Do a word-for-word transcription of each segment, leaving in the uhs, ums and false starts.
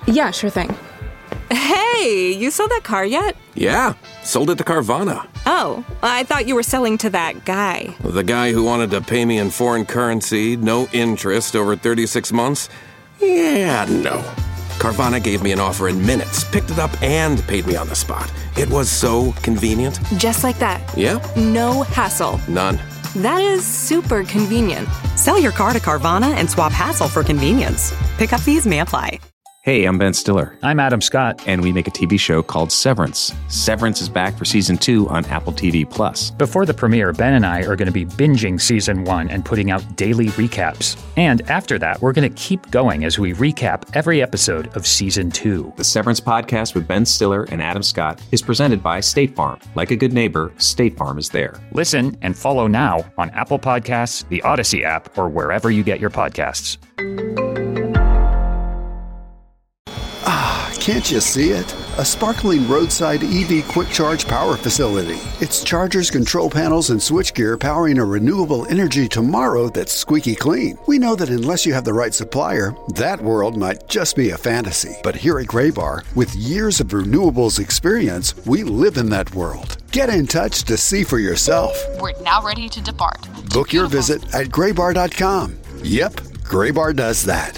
Yeah, sure thing. Hey, you sold that car yet? Yeah, sold it to Carvana. Oh, I thought you were selling to that guy. The guy who wanted to pay me in foreign currency, no interest, over thirty-six months? Yeah, no. Carvana gave me an offer in minutes, picked it up, and paid me on the spot. It was so convenient. Just like that. Yep. No hassle. None. That is super convenient. Sell your car to Carvana and swap hassle for convenience. Pickup fees may apply. Hey, I'm Ben Stiller. I'm Adam Scott. And we make a T V show called Severance. Severance is back for season two on Apple T V Plus. Before the premiere, Ben and I are going to be binging season one and putting out daily recaps. And after that, we're going to keep going as we recap every episode of season two. The Severance podcast with Ben Stiller and Adam Scott is presented by State Farm. Like a good neighbor, State Farm is there. Listen and follow now on Apple Podcasts, the Odyssey app, or wherever you get your podcasts. Can't you see it? A sparkling roadside E V quick charge power facility. It's chargers, control panels, and switchgear powering a renewable energy tomorrow that's squeaky clean. We know that unless you have the right supplier, that world might just be a fantasy. But here at Graybar, with years of renewables experience, we live in that world. Get in touch to see for yourself. We're now ready to depart. Book your visit at graybar dot com. Yep, Graybar does that.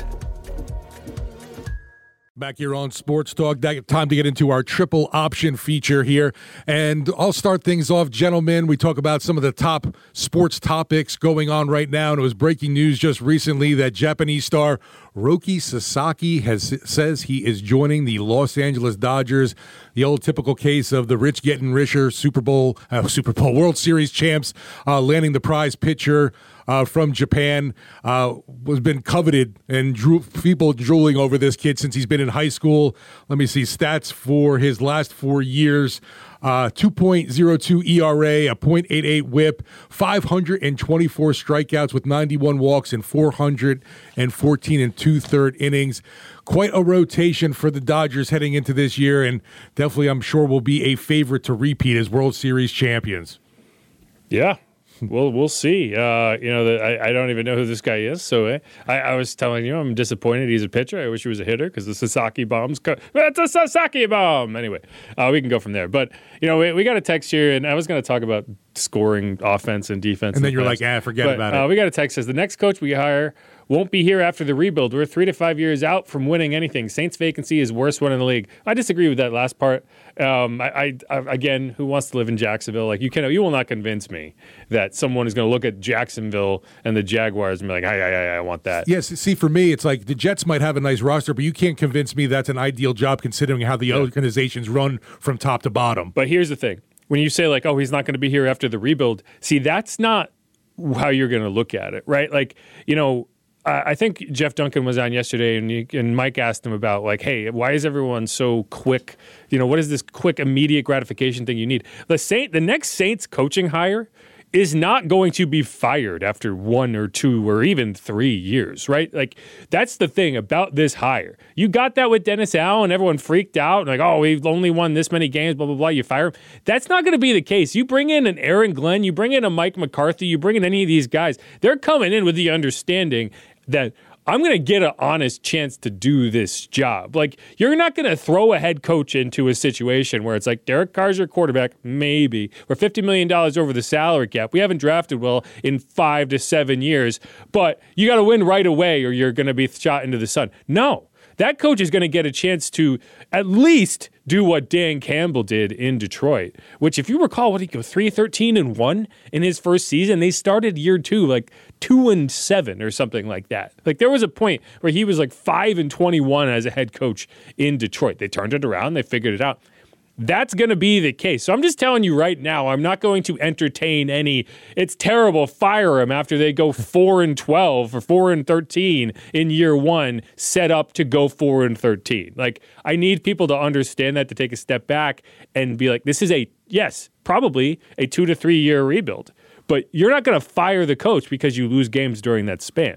Back here on Sports Talk, time to get into our triple option feature here. And I'll start things off, gentlemen. We talk about some of the top sports topics going on right now. And it was breaking news just recently that Japanese star Roki Sasaki has says he is joining the Los Angeles Dodgers. The old typical case of the rich getting richer, Super Bowl, uh, Super Bowl World Series champs uh, landing the prize pitcher Uh, from Japan, uh, has been coveted and drew, people drooling over this kid since he's been in high school. Let me see stats for his last four years. Uh, two point oh two E R A, a point eight eight whip, five hundred twenty-four strikeouts with ninety-one walks and four hundred fourteen and two-third innings. Quite a rotation for the Dodgers heading into this year, and definitely I'm sure will be a favorite to repeat as World Series champions. Yeah. Well, we'll see. Uh, you know, the, I, I don't even know who this guy is. So uh, I, I was telling you, I'm disappointed he's a pitcher. I wish he was a hitter because the Sasaki bombs. Co- That's a Sasaki bomb. Anyway, uh, we can go from there. But, you know, we, we got a text here, and I was going to talk about scoring offense and defense. And then you're fast. like, ah, forget but, about uh, it. We got a text that says the next coach we hire won't be here after the rebuild. We're three to five years out from winning anything. Saints vacancy is worst one in the league. I disagree with that last part. Um, I, I, I again, who wants to live in Jacksonville? Like you can, you will not convince me that someone is going to look at Jacksonville and the Jaguars and be like, "Hey, hey, hey, I want that." Yes, see, for me, it's like the Jets might have a nice roster, but you can't convince me that's an ideal job considering how the yeah. organizations run from top to bottom. But here's the thing: when you say like, "Oh, he's not going to be here after the rebuild," see, that's not how you're going to look at it, right? Like, you know. I think Jeff Duncan was on yesterday, and, he, and Mike asked him about, like, hey, why is everyone so quick? You know, what is this quick, immediate gratification thing you need? The Saint, the next Saints coaching hire is not going to be fired after one or two or even three years, right? Like, that's the thing about this hire. You got that with Dennis Allen, everyone freaked out, and like, oh, we've only won this many games, blah, blah, blah, you fire him. That's not going to be the case. You bring in an Aaron Glenn, you bring in a Mike McCarthy, you bring in any of these guys, they're coming in with the understanding that I'm going to get an honest chance to do this job. Like, you're not going to throw a head coach into a situation where it's like, Derek Carr's your quarterback, maybe. We're fifty million dollars over the salary cap. We haven't drafted well in five to seven years, but you got to win right away or you're going to be shot into the sun. No. That coach is going to get a chance to at least do what Dan Campbell did in Detroit, which, if you recall, what did he go three thirteen and one in his first season? They started year two like two and seven or something like that. Like there was a point where he was like five and twenty-one as a head coach in Detroit. They turned it around. They figured it out. That's going to be the case. So I'm just telling you right now, I'm not going to entertain any, it's terrible, fire him after they go four and twelve or four and thirteen in year one, set up to go four and thirteen. Like, I need people to understand that, to take a step back and be like, this is a, yes, probably a two to three year rebuild, but you're not going to fire the coach because you lose games during that span.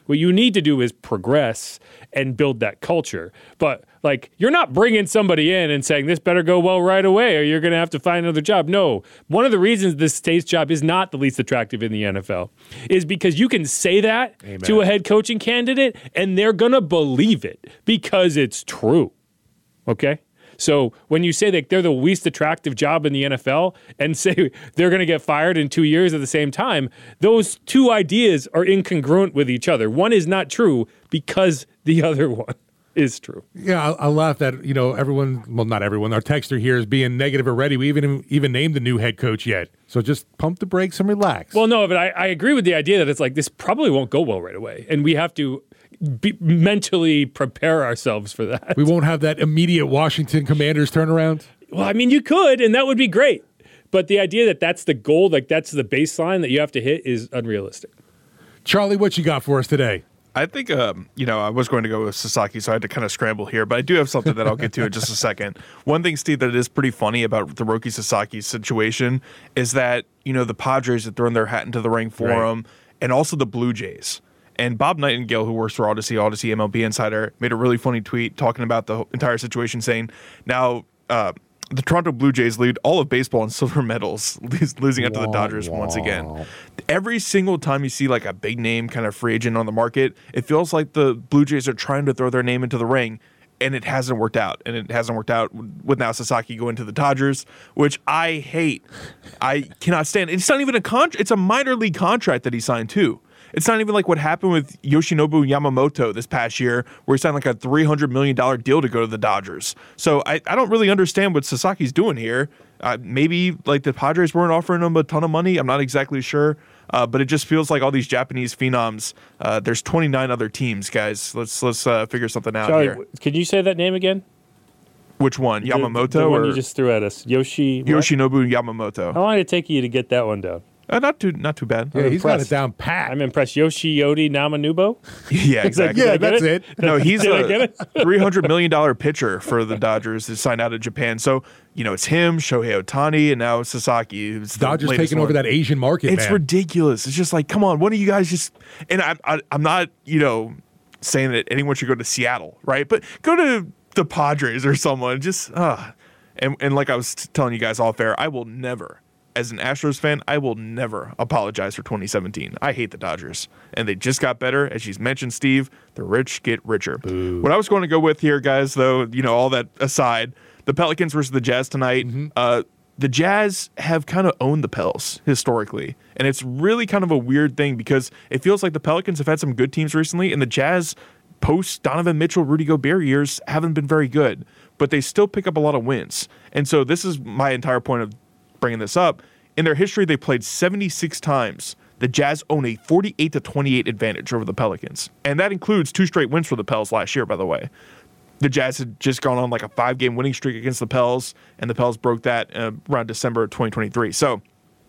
What you need to do is progress and build that culture. But like, you're not bringing somebody in and saying this better go well right away or you're going to have to find another job. No. One of the reasons this State's job is not the least attractive in the N F L is because you can say that Amen. to a head coaching candidate and they're going to believe it because it's true. Okay? So when you say that they're the least attractive job in the N F L and say they're going to get fired in two years at the same time, those two ideas are incongruent with each other. One is not true because the other one is true. Yeah, I, I laugh that, you know, everyone, well, not everyone, our texter here is being negative already. We even even named the new head coach yet. So just pump the brakes and relax. Well, no, but I, I agree with the idea that it's like this probably won't go well right away. And we have to be, mentally prepare ourselves for that. We won't have that immediate Washington Commanders turnaround? Well, I mean, you could, and that would be great. But the idea that that's the goal, like that's the baseline that you have to hit is unrealistic. Charlie, what you got for us today? I think, um, you know, I was going to go with Sasaki, so I had to kind of scramble here, but I do have something that I'll get to in just a second. One thing, Steve, that is pretty funny about the Roki Sasaki situation is that, you know, the Padres had thrown their hat into the ring for right. him, and also the Blue Jays. And Bob Nightingale, who works for Odyssey, Odyssey M L B Insider, made a really funny tweet talking about the entire situation, saying, now, uh, the Toronto Blue Jays lead all of baseball in silver medals, losing out to the Dodgers wow. once again. Every single time you see like a big name kind of free agent on the market, it feels like the Blue Jays are trying to throw their name into the ring, and it hasn't worked out. And it hasn't worked out with now Sasaki going to the Dodgers, which I hate. I cannot stand. It's not even a contract. It's a minor league contract that he signed too. It's not even like what happened with Yoshinobu Yamamoto this past year, where he signed like a three hundred million dollars deal to go to the Dodgers. So I, I don't really understand what Sasaki's doing here. Uh, maybe like the Padres weren't offering him a ton of money. I'm not exactly sure. Uh, but it just feels like all these Japanese phenoms. Uh, there's twenty-nine other teams, guys. Let's let's uh, figure something out Sorry, here. Could you say that name again? Which one? Yamamoto? The, the one or you just threw at us. Yoshi. Yoshinobu Yamamoto. How long did it take you to get that one down? Uh, not too, not too bad. Yeah, I'm he's impressed. got it down pat. I'm impressed. Yoshiyodi Namanubo. Yeah, exactly. yeah, that's it? it. No, he's a three hundred million dollars pitcher for the Dodgers to sign out of Japan. So, you know, it's him, Shohei Ohtani, and now Sasaki. Who's the Dodgers taking one. over that Asian market, It's man. ridiculous. It's just like, come on, why don't you guys just – and I, I, I'm not, you know, saying that anyone should go to Seattle, right? But go to the Padres or someone. Just uh. and, and like I was telling you guys off air, I will never – as an Astros fan, I will never apologize for twenty seventeen. I hate the Dodgers. And they just got better. As you mentioned, Steve, the rich get richer. Boo. What I was going to go with here, guys, though, you know, all that aside, the Pelicans versus the Jazz tonight, mm-hmm. uh, the Jazz have kind of owned the Pels historically. And it's really kind of a weird thing because it feels like the Pelicans have had some good teams recently, and the Jazz, post Donovan Mitchell, Rudy Gobert years, haven't been very good. But they still pick up a lot of wins. And so this is my entire point of bringing this up. In their history, they played seventy-six times. The Jazz own a forty-eight to twenty-eight advantage over the Pelicans. And that includes two straight wins for the Pels last year, by the way. The Jazz had just gone on like a five-game winning streak against the Pels, and the Pels broke that uh, around December of twenty twenty-three. So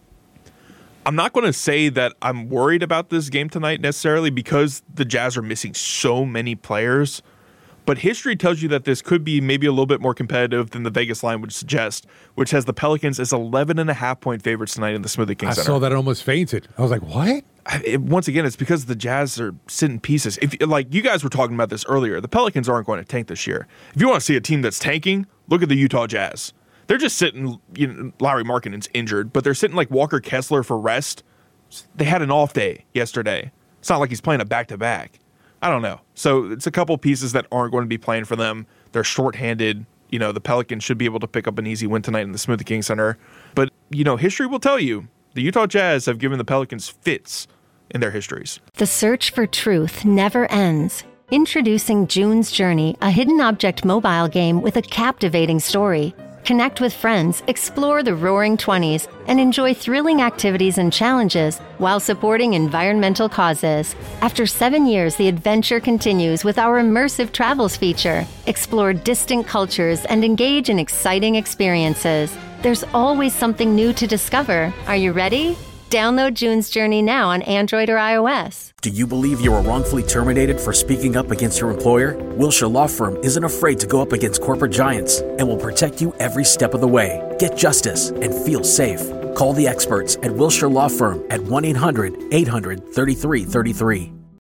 I'm not going to say that I'm worried about this game tonight necessarily because the Jazz are missing so many players. But history tells you that this could be maybe a little bit more competitive than the Vegas line would suggest, which has the Pelicans as eleven and a half point favorites tonight in the Smoothie King I Center. saw that and almost fainted. I was like, what? I, it, once again, it's because the Jazz are sitting pieces. If like you guys were talking about this earlier, the Pelicans aren't going to tank this year. If you want to see a team that's tanking, look at the Utah Jazz. They're just sitting, you know, Lauri Markkanen's injured, but they're sitting like Walker Kessler for rest. They had an off day yesterday. It's not like he's playing a back-to-back. I don't know. So it's a couple pieces that aren't going to be playing for them. They're shorthanded. You know, the Pelicans should be able to pick up an easy win tonight in the Smoothie King Center. But, you know, history will tell you the Utah Jazz have given the Pelicans fits in their histories. The search for truth never ends. Introducing June's Journey, a hidden object mobile game with a captivating story. Connect with friends, explore the Roaring Twenties, and enjoy thrilling activities and challenges while supporting environmental causes. After seven years, the adventure continues with our immersive travels feature. Explore distant cultures and engage in exciting experiences. There's always something new to discover. Are you ready? Download June's Journey now on Android or iOS. Do you believe you were wrongfully terminated for speaking up against your employer? Wilshire Law Firm isn't afraid to go up against corporate giants and will protect you every step of the way. Get justice and feel safe. Call the experts at Wilshire Law Firm at one eight hundred eight hundred thirty-three thirty-three.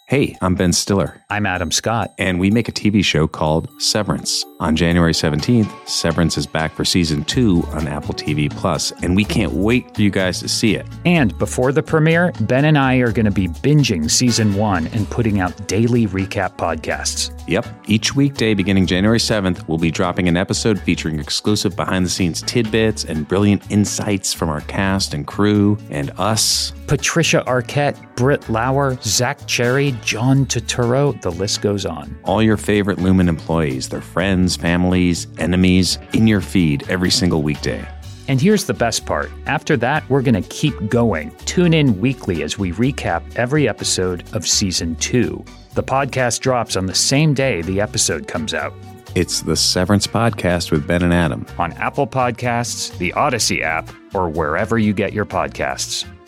Hey, I'm Ben Stiller. I'm Adam Scott. And we make a T V show called Severance. On January seventeenth, Severance is back for season two on Apple T V Plus, and we can't wait for you guys to see it. And before the premiere, Ben and I are going to be binging season one and putting out daily recap podcasts. Yep. Each weekday beginning January seventh, we'll be dropping an episode featuring exclusive behind-the-scenes tidbits and brilliant insights from our cast and crew and us. Patricia Arquette, Britt Lauer, Zach Cherry, John Turturro, the list goes on. All your favorite Lumen employees, their friends, families, enemies, in your feed every single weekday. And here's the best part. After that, we're going to keep going. Tune in weekly as we recap every episode of season two. The podcast drops on the same day the episode comes out. It's the Severance Podcast with Ben and Adam. On Apple Podcasts, the Odyssey app, or wherever you get your podcasts.